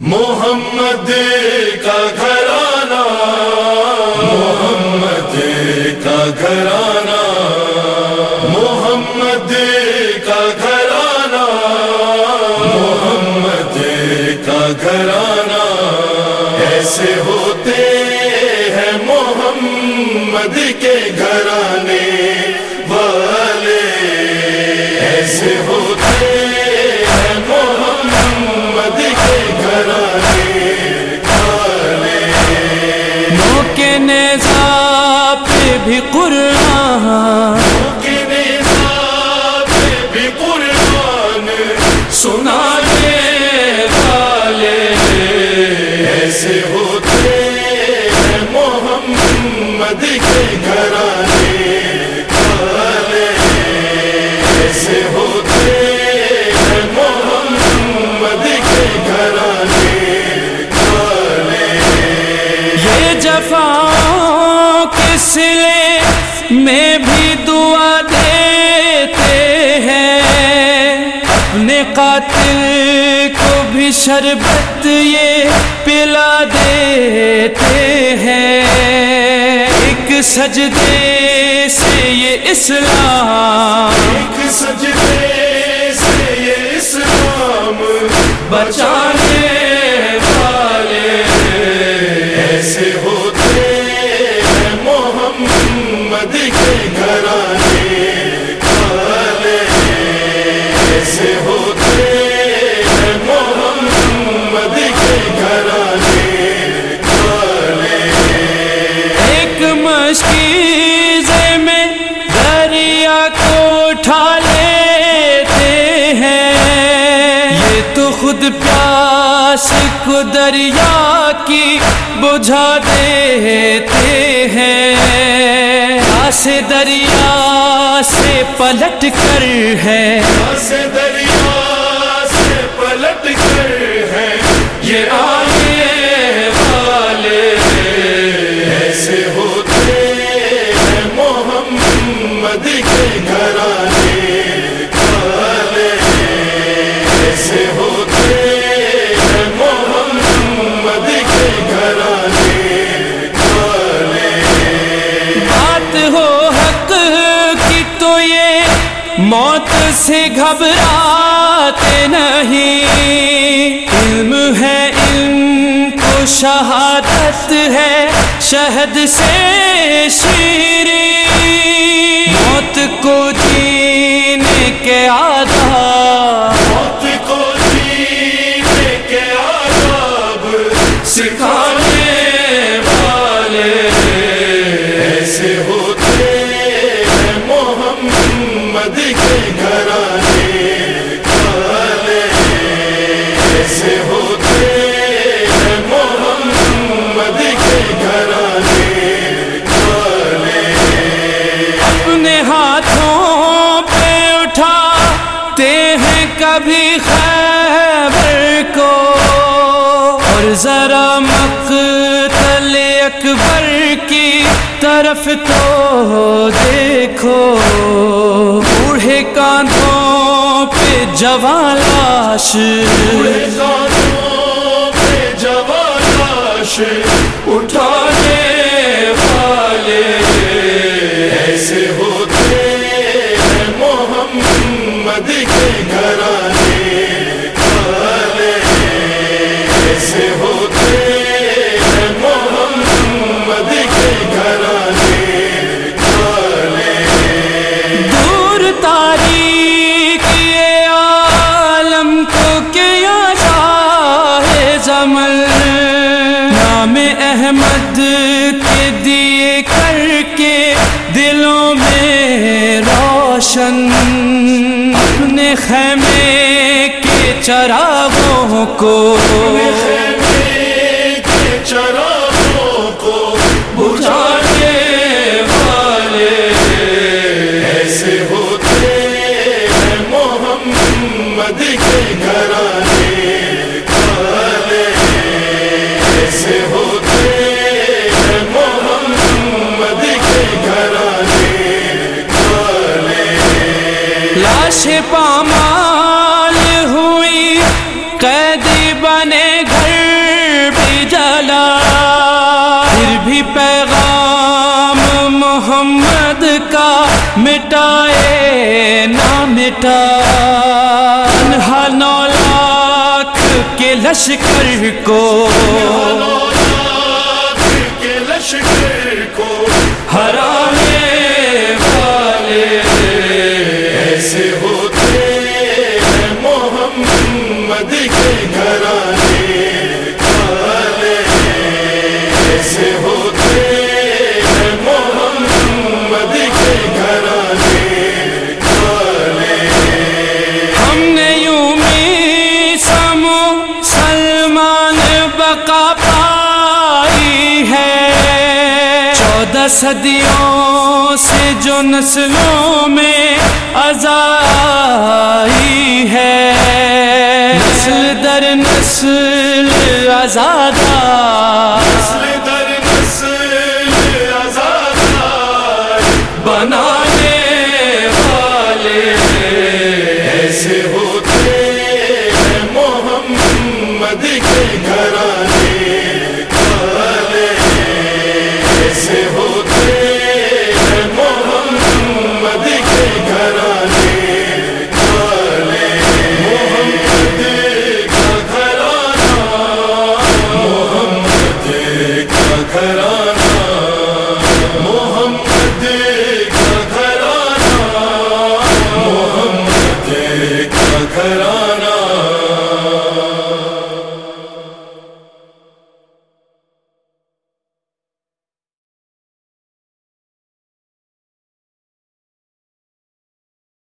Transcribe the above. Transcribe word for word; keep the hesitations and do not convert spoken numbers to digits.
محمد کا گھرانہ، محمد کا گھرانہ، محمد کا گھرانہ، محمد کا گھرانہ، ایسے ہوتے ہیں محمد کے گھرانے والے، ایسے ہوتے ہیں محمد کے گھرانے والے۔ موقع نیزہ پہ بھی قرآن، موقع نیزہ پہ بھی قرآن سنانے والے، ایسے ہوتے ہیں محمد کے گھرانے والے، ایسے ہوتے ہیں محمد کے گھرانے والے۔ یہ جفاؤں کے صلے میں بھی دعا دیتے ہیں، اپنے قاتل کو بھی شربت یہ پلا دیتے ہیں۔ ایک سجدے سے یہ اسلام، ایک سجدے سے یہ اسلام بچانے والے، ایسے ہوتے ہیں محمد کے گھرانے والے، ایسے ہوتے ہیں محمد کے گھرانے والے۔ ایک مشکیزے میں دریا کو اٹھا لیتے ہیں، یہ تو خود پیاس کو دریا کی بجھا دیتے ہیں۔ آسے دریا سے پلٹ کر ہے، سے دریا سے پلٹ کر ہے یہ آنے والے، ایسے ہوتے ہیں محمد کے گھرانے والے، ایسے ہوتے ہیں محمد کے گھرانے والے۔ بات ہو حق کی تو یہ موت سے گھبراتے نہیں، علم ہے علم کو شہادت ہے شہد سے شیریں، موت کو جینے کے آداب، موت کو جینے کے آداب سکھانے والے، ایسے ہوتے ہیں محمد کے گھرانے والے، ایسے ہوتے ہیں محمد کے گھرانے والے۔ اپنے ہاتھوں پہ اٹھاتے ہیں کبھی خیبر کو، اور ذرا مقتل اکبر کی طرف تو دیکھو، بوڑھے کاندھوں پہ جوان لاش، بوڑھے کاندھوں پہ جوان لاش اٹھانے والے، ایسے ہوتے ہیں محمد کے گھرانے والے، ایسے ہوتے ہیں محمد کے گھرانے والے۔ دور تاریخ یہ عالم کو کیا جائے زمل، نام احمد کے دیے کر کے دلوں میں روشن، اپنے خیمے کے چراغوں کو، خیمے کے چراغوں کو بجھانے والے، ایسے ہوتے ہیں محمد کے گھرانے والے، ایسے ہوتے ہیں محمد کے گھرانے والے۔ لاش پامال ہوئی قید مسجد بنے گھر بھی جلا، پھر بھی پیغام محمد کا مٹائے نہ مٹا، تنہا نو لاکھ کے لشکر کو کے لشکر کو ہرانے والے ایسے ہوتے ہیں محمد کے گھرانے والے، ایسے ہوتے ہیں محمد کے گھرانے والے۔ ہم نے یوں می سمو سلمان بقا پائی ہے، چودہ صدیوں سے جو نسلوں میں آزائی ہے، نسل در نسل آزادہ، نسل در نسل آزاد بنانے والے ایسے ہوتے ہیں محمد کے گھرانے والے، ایسے ہوتے ہیں محمد کے گھرانے والے۔ محمد کا گھرانہ، محمد کا گھرانہ، محمد کا گھرانہ، محمد کا گھرانہ